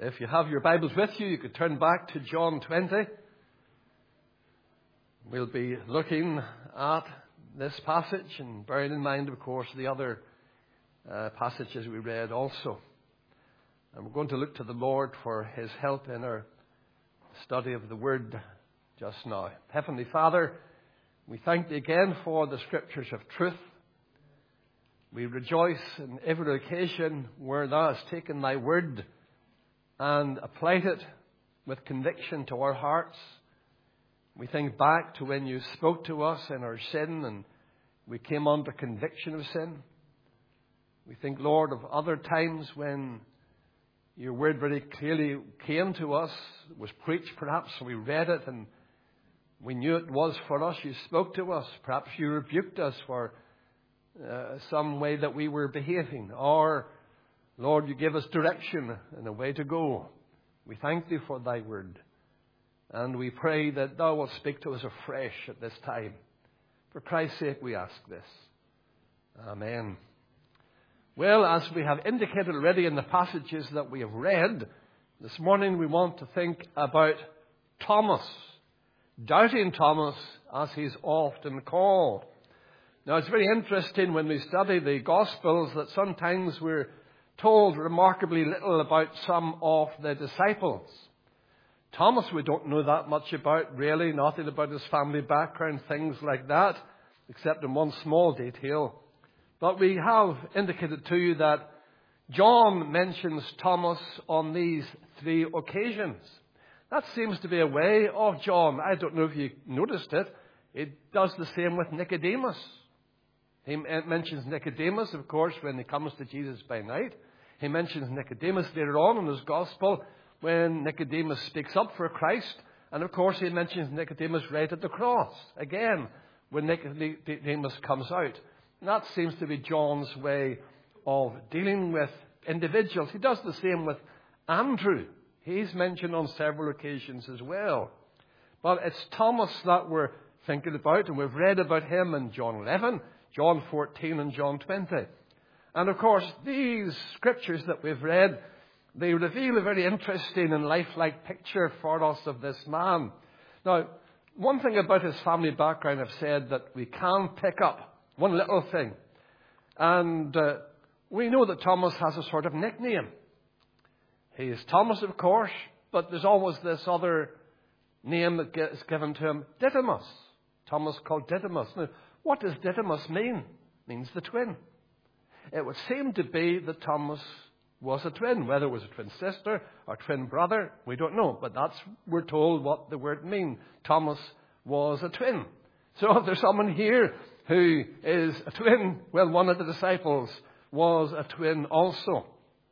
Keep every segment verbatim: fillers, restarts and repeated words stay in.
If you have your Bibles with you, you could turn back to John twenty. We'll be looking at this passage and bearing in mind, of course, the other uh, passages we read also. And we're going to look to the Lord for His help in our study of the Word just now. Heavenly Father, we thank Thee again for the Scriptures of truth. We rejoice in every occasion where Thou hast taken Thy Word and applied it with conviction to our hearts. We think back to when You spoke to us in our sin and we came under conviction of sin. We think, Lord, of other times when Your Word very clearly came to us. It was preached perhaps, we read it and we knew it was for us. You spoke to us. Perhaps You rebuked us for uh, some way that we were behaving. Or, Lord, You gave us direction and a way to go. We thank Thee for Thy Word. And we pray that Thou wilt speak to us afresh at this time. For Christ's sake we ask this. Amen. Well, as we have indicated already in the passages that we have read, this morning we want to think about Thomas. Doubting Thomas, as he's often called. Now, it's very interesting when we study the Gospels that sometimes we're told remarkably little about some of the disciples. Thomas we don't know that much about, really, nothing about his family background, things like that, except in one small detail. But we have indicated to you that John mentions Thomas on these three occasions. That seems to be a way of John. I don't know if you noticed it. It does the same with Nicodemus. He mentions Nicodemus, of course, when he comes to Jesus by night. He mentions Nicodemus later on in his gospel when Nicodemus speaks up for Christ. And of course, he mentions Nicodemus right at the cross. Again, when Nicodemus comes out. And that seems to be John's way of dealing with individuals. He does the same with Andrew. He's mentioned on several occasions as well. But it's Thomas that we're thinking about, and we've read about him in John eleven, John fourteen, and John twenty. And of course, these scriptures that we've read, they reveal a very interesting and lifelike picture for us of this man. Now, one thing about his family background, I've said that we can pick up one little thing. And uh, we know that Thomas has a sort of nickname. He is Thomas, of course, but there's always this other name that is given to him, Didymus. Thomas called Didymus. Now, what does Didymus mean? It means the twin. It would seem to be that Thomas was a twin. Whether it was a twin sister or twin brother, we don't know. But that's, we're told, what the word means. Thomas was a twin. So if there's someone here who is a twin, well, one of the disciples was a twin also.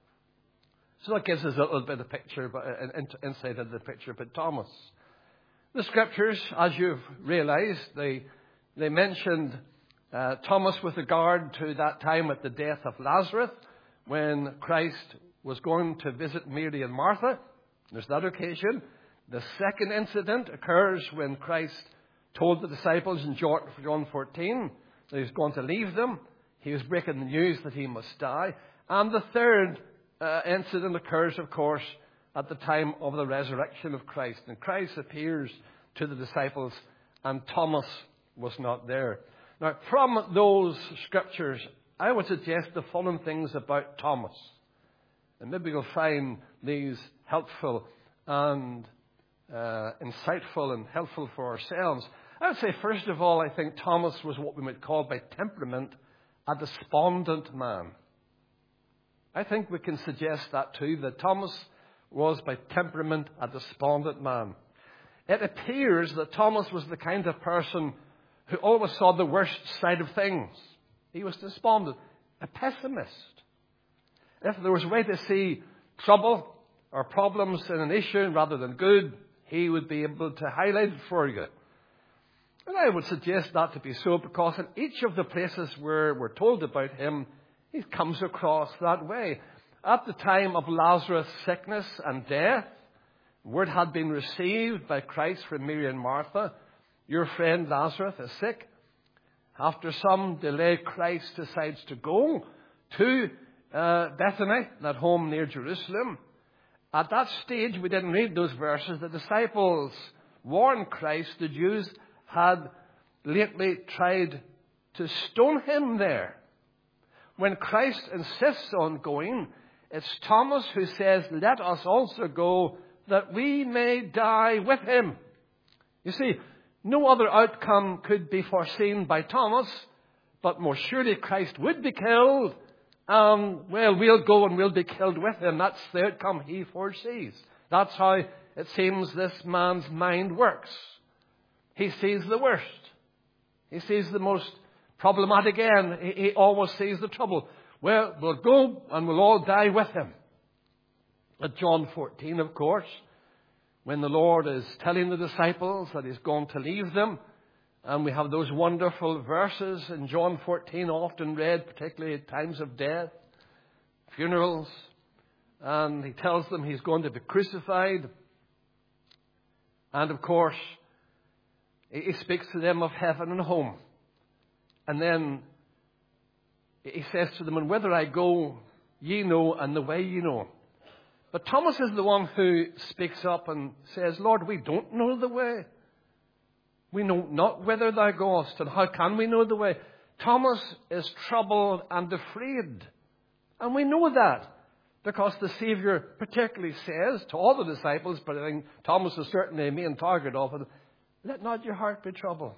So that gives us a little bit of picture, insight of the picture about Thomas. The scriptures, as you've realized, they, they mentioned uh, Thomas with regard to that time at the death of Lazarus, when Christ was going to visit Mary and Martha. There's that occasion. The second incident occurs when Christ told the disciples in John fourteen that he was going to leave them. He was breaking the news that he must die. And the third uh, incident occurs, of course, at the time of the resurrection of Christ. And Christ appears to the disciples, and Thomas was not there. Now, from those scriptures, I would suggest the following things about Thomas. And maybe you'll find these helpful and uh, insightful and helpful for ourselves. I would say, first of all, I think Thomas was what we might call by temperament a despondent man. I think we can suggest that too, that Thomas was by temperament a despondent man. It appears that Thomas was the kind of person who always saw the worst side of things. He was despondent, a pessimist. If there was a way to see trouble or problems in an issue rather than good, he would be able to highlight it for you. And I would suggest that to be so because in each of the places where we're told about him, he comes across that way. At the time of Lazarus' sickness and death, word had been received by Christ from Mary and Martha, your friend Lazarus is sick. After some delay, Christ decides to go to uh, Bethany, that home near Jerusalem. At that stage, we didn't read those verses. The disciples warned Christ. The Jews had lately tried to stone him there. When Christ insists on going, it's Thomas who says, let us also go, that we may die with him. You see, no other outcome could be foreseen by Thomas, but more surely Christ would be killed. Um, well, we'll go and we'll be killed with him. That's the outcome he foresees. That's how it seems this man's mind works. He sees the worst. He sees the most problematic end. He, he always sees the trouble. Well, we'll go and we'll all die with him. At John fourteen, of course, when the Lord is telling the disciples that he's going to leave them, and we have those wonderful verses in John fourteen, often read, particularly at times of death, funerals, and he tells them he's going to be crucified. And of course, he speaks to them of heaven and home. And then he says to them, and whither I go, ye know, and the way ye know. But Thomas is the one who speaks up and says, Lord, we don't know the way. We know not whither thou goest, and how can we know the way? Thomas is troubled and afraid. And we know that because the Savior particularly says to all the disciples, but I think Thomas is certainly a main target of it, let not your heart be troubled.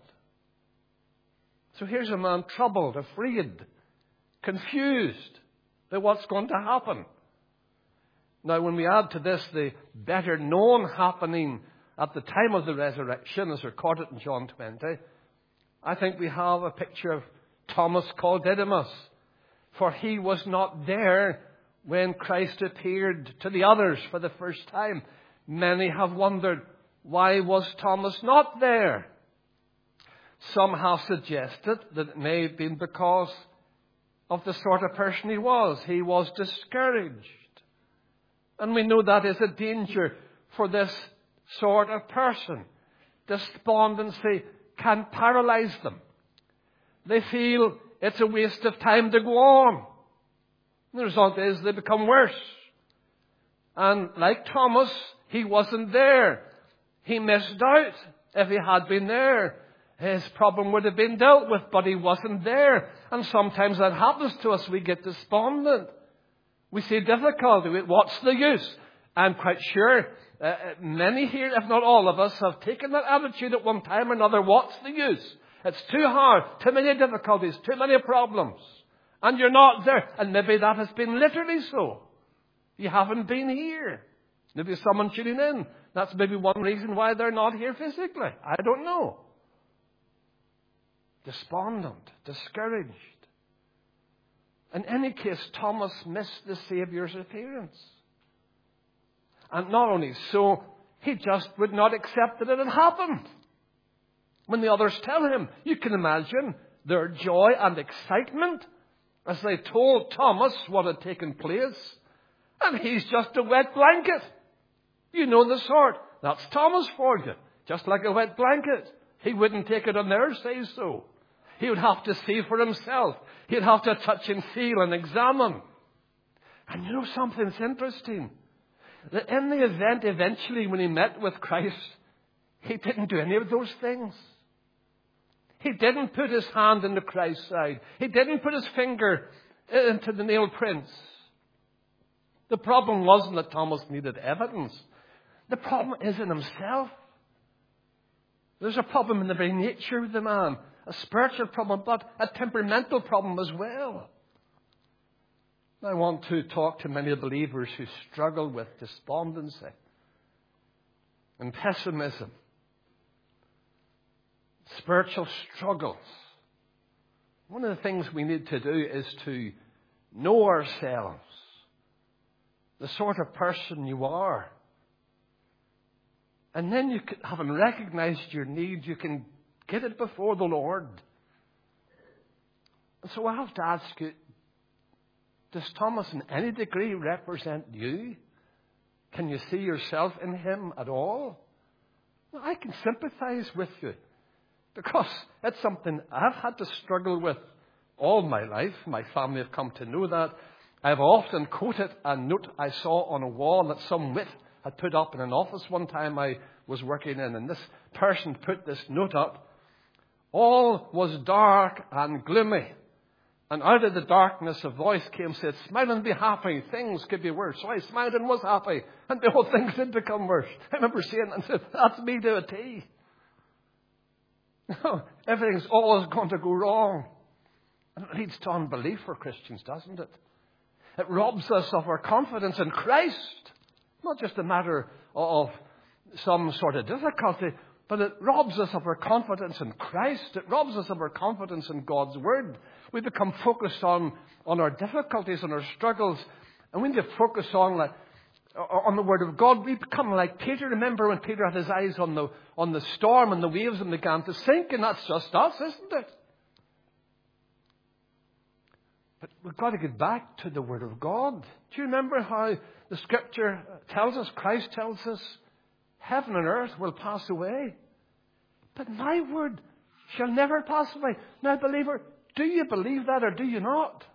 So here's a man troubled, afraid, confused by what's going to happen. Now, when we add to this the better known happening at the time of the resurrection, as recorded in John twenty, I think we have a picture of Thomas called Didymus. For he was not there when Christ appeared to the others for the first time. Many have wondered, why was Thomas not there? Some have suggested that it may have been because of the sort of person he was. He was discouraged. And we know that is a danger for this sort of person. Despondency can paralyze them. They feel it's a waste of time to go on. The result is they become worse. And like Thomas, he wasn't there. He missed out. If he had been there, his problem would have been dealt with, but he wasn't there. And sometimes that happens to us. We get despondent. We see difficulty. What's the use? I'm quite sure uh, many here, if not all of us, have taken that attitude at one time or another. What's the use? It's too hard, too many difficulties, too many problems. And you're not there. And maybe that has been literally so. You haven't been here. Maybe someone tuning in. That's maybe one reason why they're not here physically. I don't know. Despondent, discouraged. In any case, Thomas missed the Saviour's appearance. And not only so, he just would not accept that it had happened. When the others tell him, you can imagine their joy and excitement as they told Thomas what had taken place. And he's just a wet blanket. You know the sort. That's Thomas for you. Just like a wet blanket. He wouldn't take it on their say-so. He would have to see for himself. He'd have to touch and feel and examine. And you know something's interesting? That in the event, eventually, when he met with Christ, he didn't do any of those things. He didn't put his hand into Christ's side. He didn't put his finger into the nail prints. The problem wasn't that Thomas needed evidence. The problem is in himself. There's a problem in the very nature of the man. A spiritual problem, but a temperamental problem as well. I want to talk to many believers who struggle with despondency and pessimism. Spiritual struggles. One of the things we need to do is to know ourselves. The sort of person you are. And then you can, having recognized your need, you can get it before the Lord. And so I have to ask you, does Thomas in any degree represent you? Can you see yourself in him at all? Well, I can sympathize with you because it's something I've had to struggle with all my life. My family have come to know that. I've often quoted a note I saw on a wall that some wit had put up in an office one time I was working in. And this person put this note up. All was dark and gloomy. And out of the darkness a voice came and said, smile and be happy. Things could be worse. So I smiled and was happy. And the whole things did become worse. I remember seeing it and said, that's me to a T. Everything's always going to go wrong. And it leads to unbelief for Christians, doesn't it? It robs us of our confidence in Christ. Not just a matter of some sort of difficulty, but it robs us of our confidence in Christ. It robs us of our confidence in God's Word. We become focused on, on our difficulties and our struggles. And when you focus on, like, on the Word of God, we become like Peter. Remember when Peter had his eyes on the, on the storm and the waves and began to sink? And that's just us, isn't it? But we've got to get back to the Word of God. Do you remember how the Scripture tells us, Christ tells us, heaven and earth will pass away, but my word shall never pass away. Now, believer, do you believe that or do you not?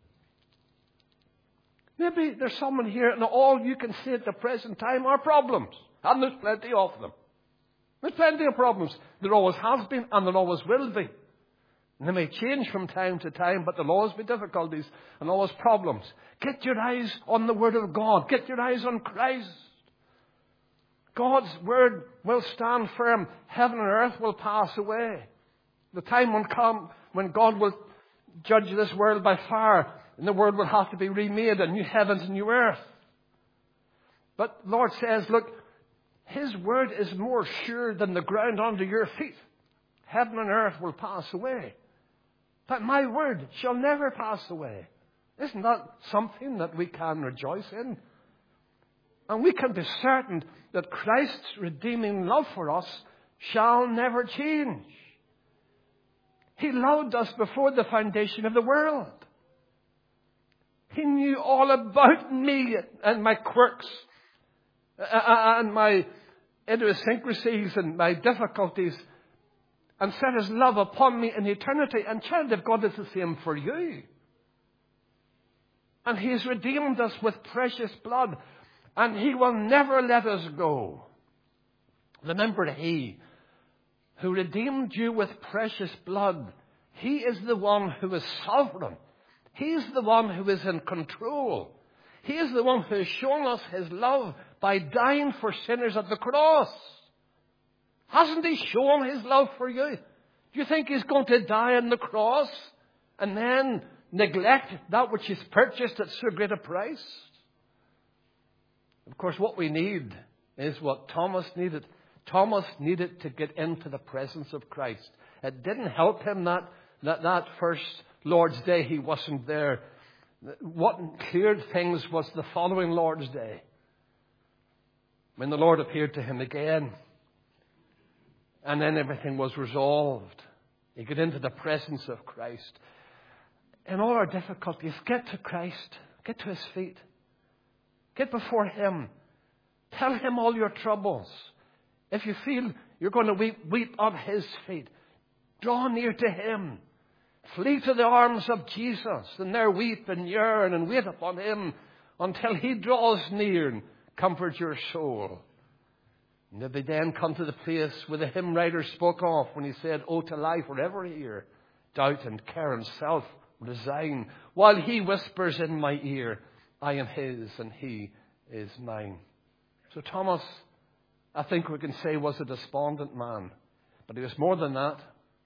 Maybe there's someone here and all you can see at the present time are problems. And there's plenty of them. There's plenty of problems. There always has been and there always will be. And they may change from time to time, but there'll always be difficulties and always problems. Get your eyes on the Word of God. Get your eyes on Christ. God's Word will stand firm. Heaven and earth will pass away. The time will come when God will judge this world by fire, and the world will have to be remade, a new heavens and new earth. But the Lord says, look, His Word is more sure than the ground under your feet. Heaven and earth will pass away, but my Word shall never pass away. Isn't that something that we can rejoice in? And we can be certain that Christ's redeeming love for us shall never change. He loved us before the foundation of the world. He knew all about me and my quirks and my idiosyncrasies and my difficulties, and set His love upon me in eternity. And child of God, is the same for you. And He has redeemed us with precious blood. And He will never let us go. Remember, He who redeemed you with precious blood, He is the one who is sovereign. He is the one who is in control. He is the one who has shown us His love by dying for sinners at the cross. Hasn't He shown His love for you? Do you think He's going to die on the cross and then neglect that which He's purchased at so great a price? Of course, what we need is what Thomas needed. Thomas needed to get into the presence of Christ. It didn't help him that, that, that first Lord's Day he wasn't there. What cleared things was the following Lord's Day, when the Lord appeared to him again. And then everything was resolved. He got into the presence of Christ. In all our difficulties, get to Christ. Get to His feet. Get before Him. Tell Him all your troubles. If you feel you're going to weep, weep at His feet. Draw near to Him. Flee to the arms of Jesus, and there weep and yearn and wait upon Him until He draws near and comforts your soul. And maybe then come to the place where the hymn writer spoke of when he said, "Oh, to lie forever here, doubt and care and self resign, while He whispers in my ear, I am His and He is mine." So Thomas, I think we can say, was a despondent man. But he was more than that.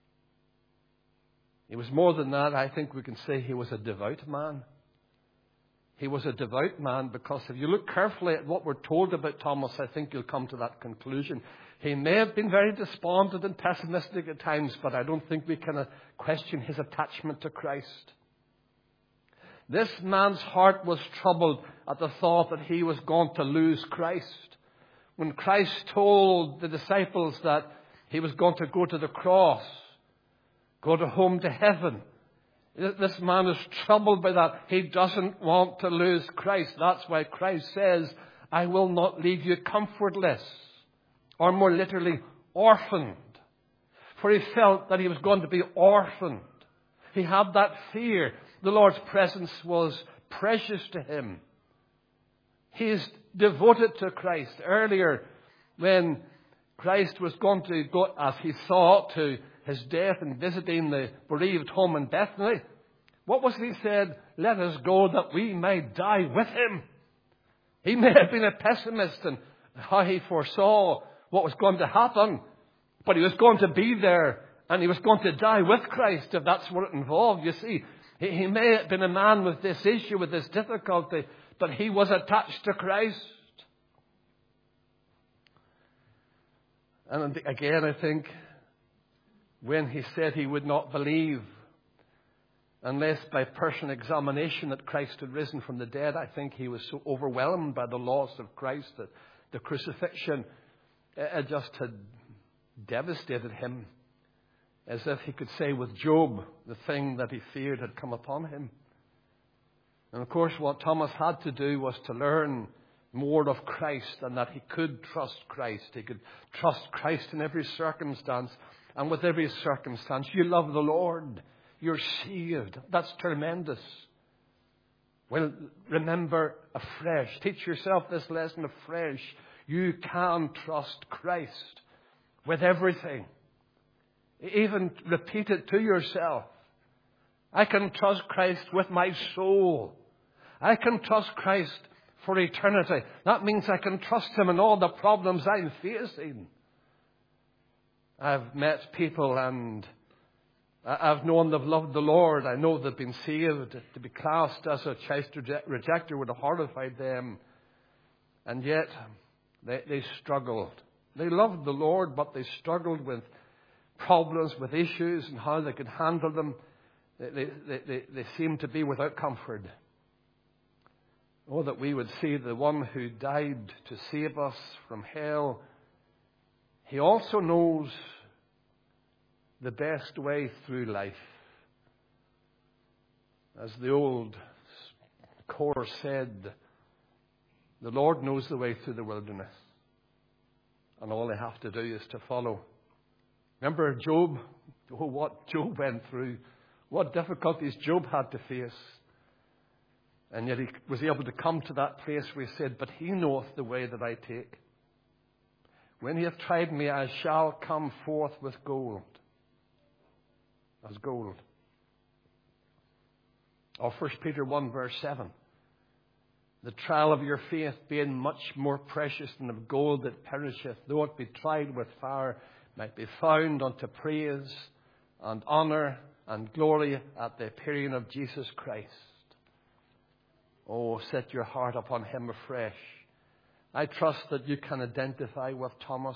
He was more than that. I think we can say he was a devout man. He was a devout man because if you look carefully at what we're told about Thomas, I think you'll come to that conclusion. He may have been very despondent and pessimistic at times, but I don't think we can question his attachment to Christ. This man's heart was troubled at the thought that he was going to lose Christ. When Christ told the disciples that He was going to go to the cross, go to home to heaven, this man is troubled by that. He doesn't want to lose Christ. That's why Christ says, I will not leave you comfortless, or more literally, orphaned. For he felt that he was going to be orphaned. He had that fear. The Lord's presence was precious to him. He is devoted to Christ. Earlier, when Christ was going to go, as he thought, to his death and visiting the bereaved home in Bethany, what was he said? Let us go that we may die with him. He may have been a pessimist in how he foresaw what was going to happen, but he was going to be there and he was going to die with Christ if that's what it involved. You see, he, he may have been a man with this issue, with this difficulty, but he was attached to Christ. And again, I think when he said he would not believe unless by personal examination that Christ had risen from the dead, I think he was so overwhelmed by the loss of Christ that the crucifixion it just had devastated him. As if he could say with Job, the thing that he feared had come upon him. And of course, what Thomas had to do was to learn more of Christ, and that he could trust Christ. He could trust Christ in every circumstance. And with every circumstance, you love the Lord. You're saved. That's tremendous. Well, remember afresh. Teach yourself this lesson afresh. You can trust Christ with everything. Even repeat it to yourself. I can trust Christ with my soul. I can trust Christ for eternity. That means I can trust him in all the problems I'm facing. I've met people and I've known they've loved the Lord. I know they've been saved. To be classed as a Christ rejecter would have horrified them. And yet they, they struggled. They loved the Lord, but they struggled with problems, with issues, and how they could handle them. They, they, they, they seemed to be without comfort. Oh, that we would see the one who died to save us from hell. He also knows the best way through life. As the old chorus said, the Lord knows the way through the wilderness. And all they have to do is to follow. Remember Job? Oh, what Job went through. What difficulties Job had to face. And yet he was able to come to that place where he said, but he knoweth the way that I take. When he hath tried me, I shall come forth with gold. As gold. Or First Peter one verse seven. The trial of your faith being much more precious than of gold that perisheth, though it be tried with fire, might be found unto praise and honour and glory at the appearing of Jesus Christ. Oh, set your heart upon him afresh. I trust that you can identify with Thomas.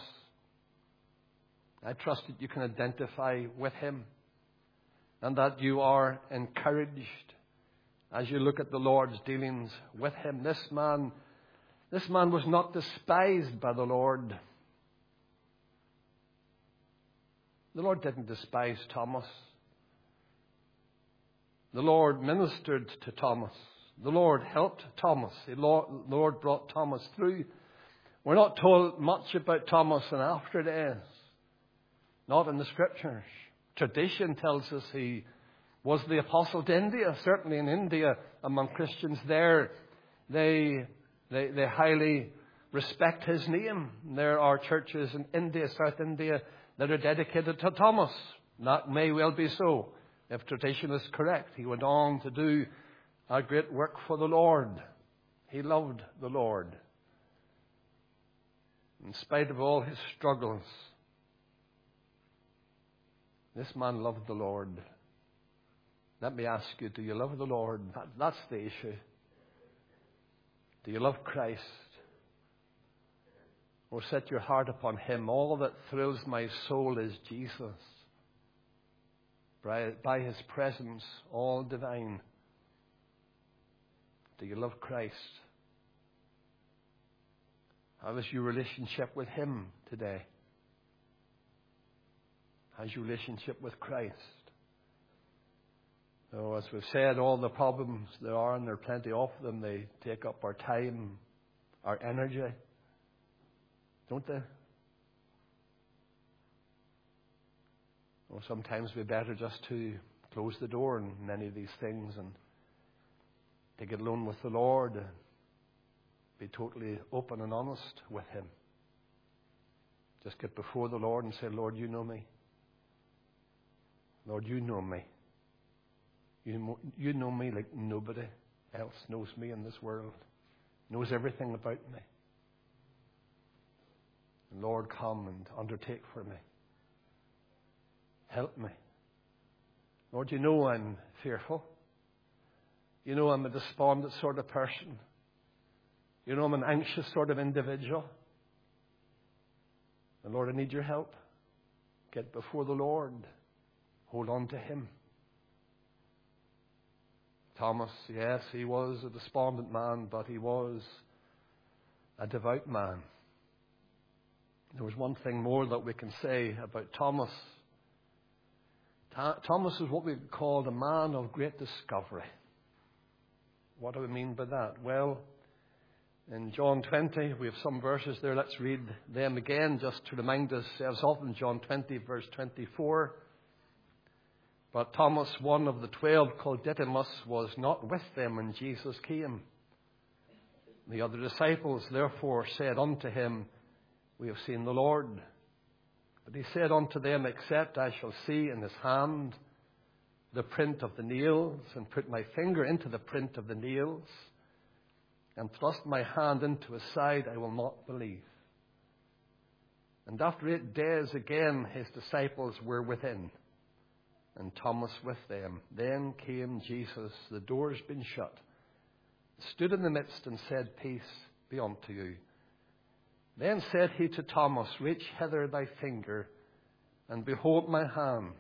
I trust that you can identify with him. And that you are encouraged as you look at the Lord's dealings with him. This man, this man was not despised by the Lord. The Lord didn't despise Thomas. The Lord ministered to Thomas. The Lord helped Thomas. The Lord brought Thomas through. We're not told much about Thomas in after days. Not in the Scriptures. Tradition tells us he was the apostle to India. Certainly in India, among Christians there, they, they, they highly respect his name. There are churches in India, South India, that are dedicated to Thomas. That may well be so, if tradition is correct. He went on to do a great work for the Lord. He loved the Lord. In spite of all his struggles, this man loved the Lord. Let me ask you, do you love the Lord? That, that's the issue. Do you love Christ? Or set your heart upon him? All that thrills my soul is Jesus. By, by his presence, all divine. Do you love Christ? How is your relationship with him today? How's your relationship with Christ? So as we've said, all the problems there are, and there are plenty of them, they take up our time, our energy. Don't they? Well, sometimes we're better just to close the door on many of these things and to get alone with the Lord, be totally open and honest with Him. Just get before the Lord and say, Lord, you know me. Lord, you know me. You know, you know me like nobody else knows me in this world. Knows everything about me. And Lord, come and undertake for me. Help me. Lord, you know I'm fearful. You know I'm a despondent sort of person. You know I'm an anxious sort of individual. And Lord, I need your help. Get before the Lord. Hold on to Him. Thomas, yes, he was a despondent man, but he was a devout man. There was one thing more that we can say about Thomas. Ta- Thomas is what we call a man of great discovery. What do we mean by that? Well, in John twenty, we have some verses there. Let's read them again just to remind ourselves of them. John twenty, verse twenty-four. But Thomas, one of the twelve, called Didymus, was not with them when Jesus came. The other disciples therefore said unto him, We have seen the Lord. But he said unto them, Except I shall see in his hand the print of the nails, and put my finger into the print of the nails, and thrust my hand into his side, I will not believe. And after eight days again his disciples were within, and Thomas with them. Then came Jesus, the doors being shut, stood in the midst, and said, Peace be unto you. Then said he to Thomas, Reach hither thy finger, and behold my hands.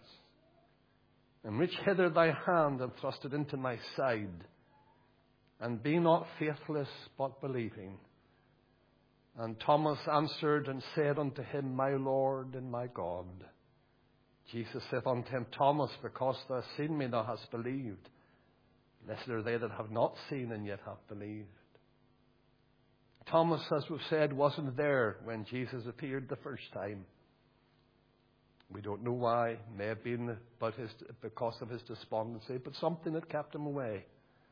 And reach hither thy hand, and thrust it into my side. And be not faithless, but believing. And Thomas answered and said unto him, My Lord and my God. Jesus saith unto him, Thomas, because thou hast seen me, thou hast believed. Blessed are they that have not seen and yet have believed. Thomas, as we've said, wasn't there when Jesus appeared the first time. We don't know why. It may have been about his, because of his despondency, but something that kept him away.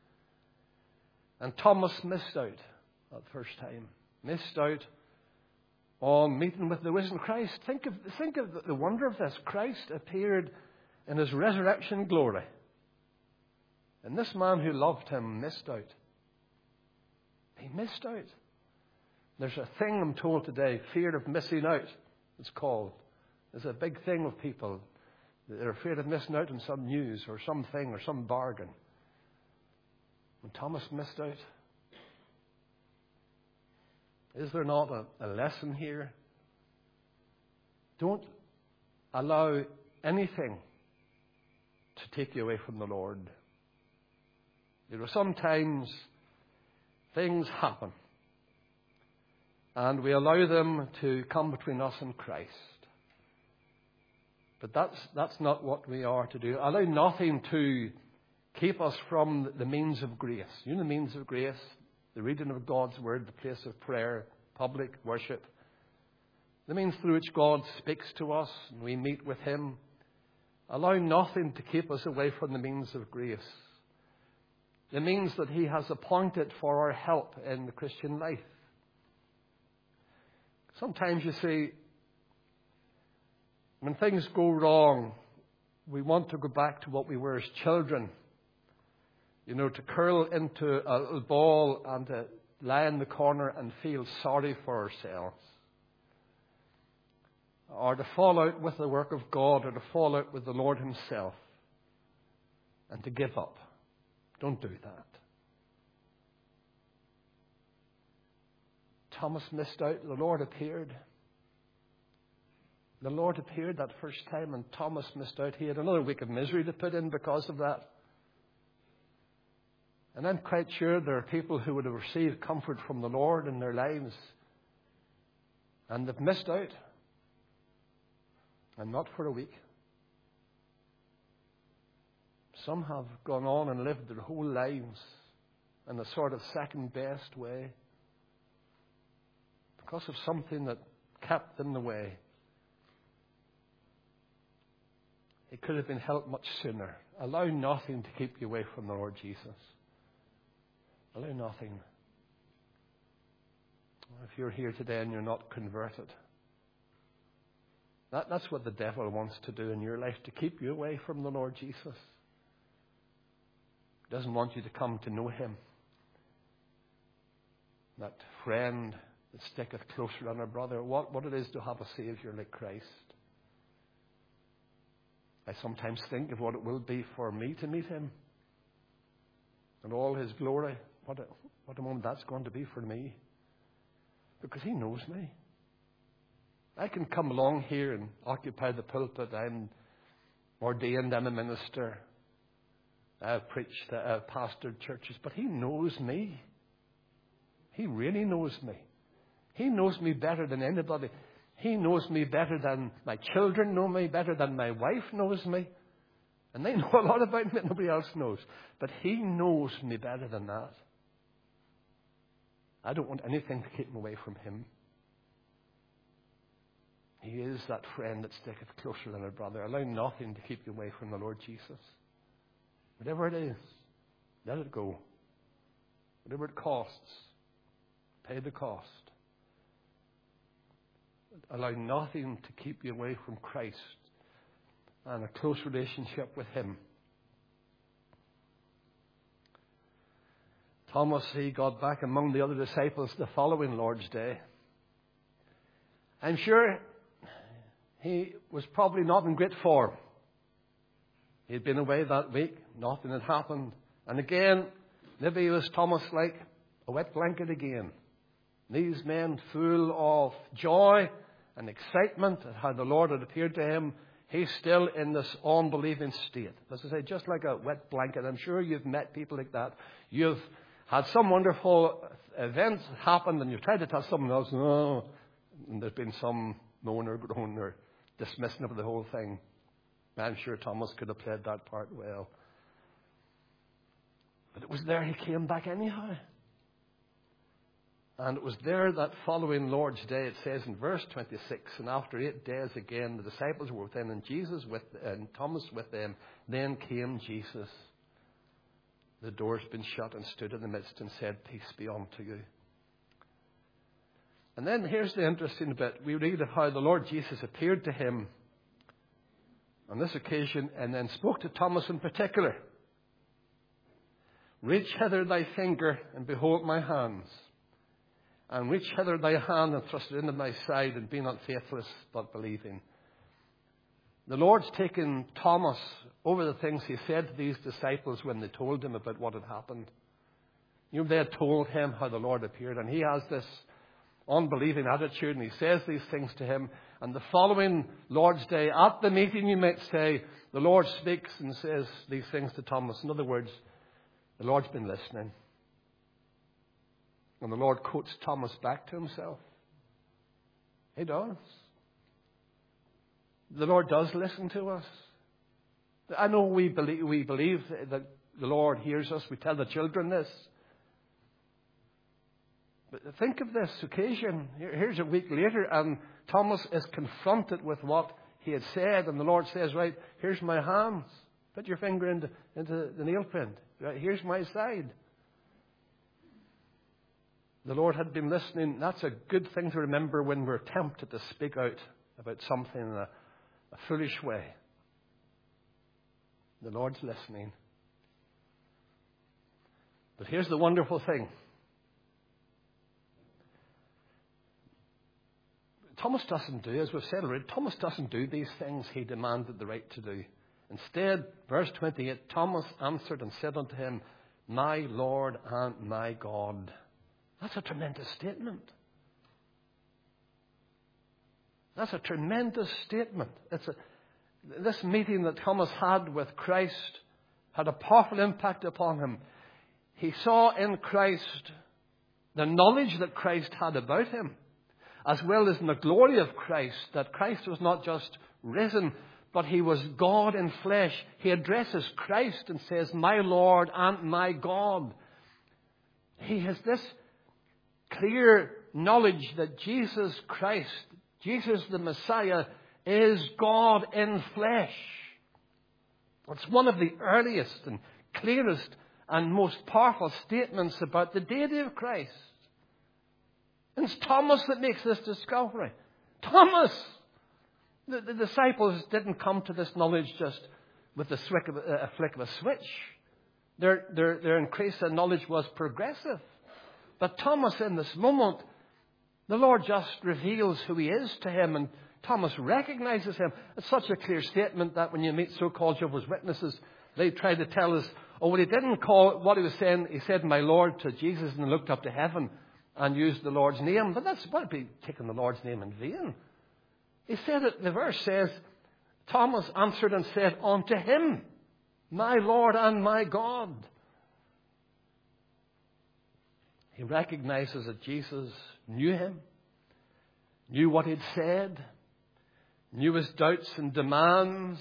And Thomas missed out that first time. Missed out on meeting with the risen Christ. Think of, think of the wonder of this. Christ appeared in his resurrection glory. And this man who loved him missed out. He missed out. There's a thing, I'm told today, fear of missing out, it's called. There's a big thing of people. They're afraid of missing out on some news or something or some bargain. And Thomas missed out. Is there not a, a lesson here? Don't allow anything to take you away from the Lord. You know, sometimes things happen, and we allow them to come between us and Christ. But that's that's not what we are to do. Allow nothing to keep us from the means of grace. You know the means of grace? The reading of God's Word, the place of prayer, public worship. The means through which God speaks to us and we meet with Him. Allow nothing to keep us away from the means of grace. The means that He has appointed for our help in the Christian life. Sometimes, you see, when things go wrong, we want to go back to what we were as children. You know, to curl into a little ball and to lie in the corner and feel sorry for ourselves. Or to fall out with the work of God, or to fall out with the Lord Himself. And to give up. Don't do that. Thomas missed out. The Lord appeared. The Lord appeared that first time, and Thomas missed out. He had another week of misery to put in because of that. And I'm quite sure there are people who would have received comfort from the Lord in their lives, and they've missed out. And not for a week. Some have gone on and lived their whole lives in a sort of second best way because of something that kept them the way. It could have been helped much sooner. Allow nothing to keep you away from the Lord Jesus. Allow nothing. If you're here today and you're not converted, that, that's what the devil wants to do in your life, to keep you away from the Lord Jesus. He doesn't want you to come to know Him. That friend that sticketh closer than a brother. What, what it is to have a Saviour like Christ. I sometimes think of what it will be for me to meet Him. And all His glory. What a, what a moment that's going to be for me. Because He knows me. I can come along here and occupy the pulpit. I'm ordained. I'm a minister. I've preached. I've pastored churches. But He knows me. He really knows me. He knows me better than anybody. He knows me better than my children know me, better than my wife knows me. And they know a lot about me that nobody else knows. But He knows me better than that. I don't want anything to keep me away from Him. He is that friend that sticketh closer than a brother. Allow nothing to keep you away from the Lord Jesus. Whatever it is, let it go. Whatever it costs, pay the cost. Allow nothing to keep you away from Christ and a close relationship with Him. Thomas, he got back among the other disciples the following Lord's Day. I'm sure he was probably not in great form. He had been away that week. Nothing had happened. And again, maybe was Thomas like a wet blanket again. These men full of joy and excitement at how the Lord had appeared to him. He's still in this unbelieving state. As I say, just like a wet blanket. I'm sure you've met people like that. You've had some wonderful events happen and you've tried to tell someone else, no, and there's been some moan or groan or dismissing of the whole thing. I'm sure Thomas could have played that part well. But it was there he came back anyhow. And it was there that following Lord's Day, it says in verse twenty-six, and after eight days again, the disciples were within, and Jesus with, and Thomas with them. Then came Jesus. The doors been shut, and stood in the midst and said, peace be unto you. And then here's the interesting bit. We read of how the Lord Jesus appeared to him on this occasion, and then spoke to Thomas in particular. Reach hither thy finger, and behold my hands. And reach hither thy hand, and thrust it into my side, and be not faithless, but believing. The Lord's taken Thomas over the things he said to these disciples when they told him about what had happened. You know, they had told him how the Lord appeared, and he has this unbelieving attitude, and he says these things to him. And the following Lord's Day, at the meeting, you might say, the Lord speaks and says these things to Thomas. In other words, the Lord's been listening. And the Lord quotes Thomas back to himself. He does. The Lord does listen to us. I know we believe, we believe that the Lord hears us. We tell the children this. But think of this occasion. Here's a week later, and Thomas is confronted with what he had said. And the Lord says, right, here's my hands. Put your finger into, into the nail print. Right, here's my side. The Lord had been listening. That's a good thing to remember when we're tempted to speak out about something in a, a foolish way. The Lord's listening. But here's the wonderful thing. Thomas doesn't do, as we've said already, Thomas doesn't do these things he demanded the right to do. Instead, verse twenty-eight, Thomas answered and said unto him, my Lord and my God. That's a tremendous statement. That's a tremendous statement. It's a, this meeting that Thomas had with Christ had a powerful impact upon him. He saw in Christ the knowledge that Christ had about him, as well as in the glory of Christ, that Christ was not just risen, but he was God in flesh. He addresses Christ and says, my Lord and my God. He has this clear knowledge that Jesus Christ, Jesus the Messiah, is God in flesh. It's one of the earliest and clearest and most powerful statements about the deity of Christ. And it's Thomas that makes this discovery. Thomas! The, the disciples didn't come to this knowledge just with a, swick of, a flick of a switch. Their, their, their increase in knowledge was progressive. But Thomas, in this moment, the Lord just reveals who he is to him, and Thomas recognizes him. It's such a clear statement that when you meet so-called Jehovah's Witnesses, they try to tell us, oh, well, he didn't call what he was saying. He said, my Lord, to Jesus, and looked up to heaven and used the Lord's name. But that's what would be taking the Lord's name in vain. He said it, the verse says, Thomas answered and said unto him, my Lord and my God. He recognizes that Jesus knew him, knew what he'd said, knew his doubts and demands.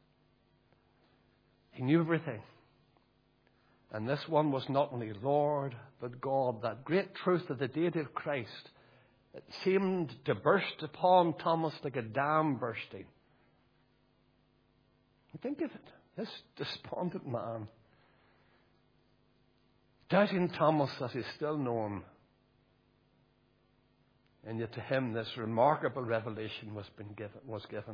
He knew everything. And this one was not only Lord, but God. That great truth of the deity of Christ, it seemed to burst upon Thomas like a dam bursting. Think of it. This despondent man, doubting Thomas as he still known. And yet to him this remarkable revelation was, been given, was given.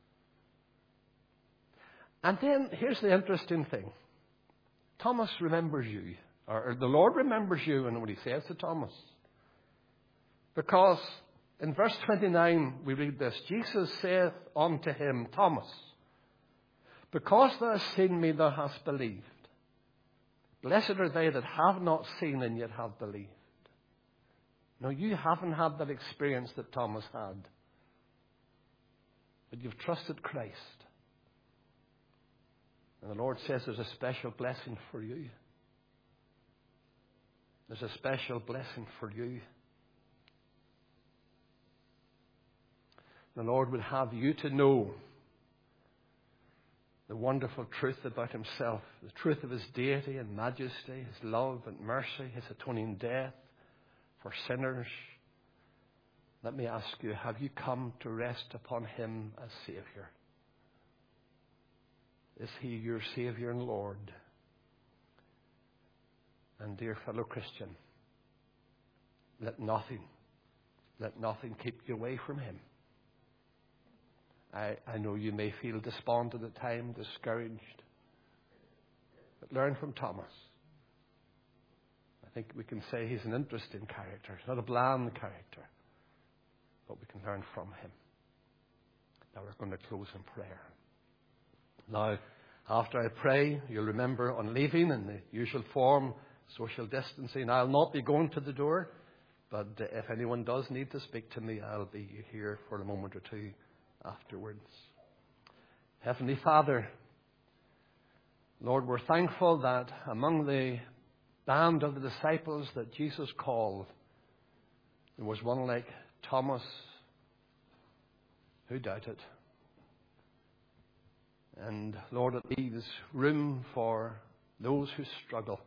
And then here's the interesting thing. Thomas remembers you. Or, or the Lord remembers you in what he says to Thomas. Because in verse twenty-nine we read this. Jesus saith unto him, Thomas, because thou hast seen me, thou hast believed. Blessed are they that have not seen and yet have believed. No, you haven't had that experience that Thomas had. But you've trusted Christ. And the Lord says there's a special blessing for you. There's a special blessing for you. The Lord would have you to know the wonderful truth about himself, the truth of his deity and majesty, his love and mercy, his atoning death for sinners. Let me ask you, have you come to rest upon him as Savior? Is he your Savior and Lord? And dear fellow Christian, let nothing, let nothing keep you away from him. I, I know you may feel despondent at times, discouraged. But learn from Thomas. I think we can say he's an interesting character. He's not a bland character. But we can learn from him. Now we're going to close in prayer. Now, after I pray, you'll remember on leaving in the usual form, social distancing, I'll not be going to the door. But if anyone does need to speak to me, I'll be here for a moment or two afterwards. Heavenly Father, Lord, we're thankful that among the band of the disciples that Jesus called, there was one like Thomas who doubted. And Lord, it leaves room for those who struggle.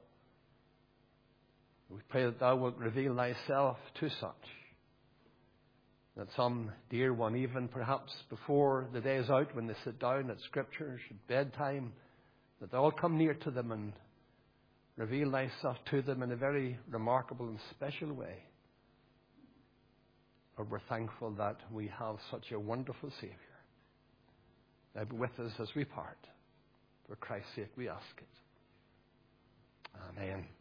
We pray that thou wilt reveal thyself to such. That some dear one, even perhaps before the day is out, when they sit down at Scriptures at bedtime, that thou wilt come near to them and reveal thyself to them in a very remarkable and special way. Lord, we're thankful that we have such a wonderful Savior. Now be with us as we part. For Christ's sake we ask it. Amen.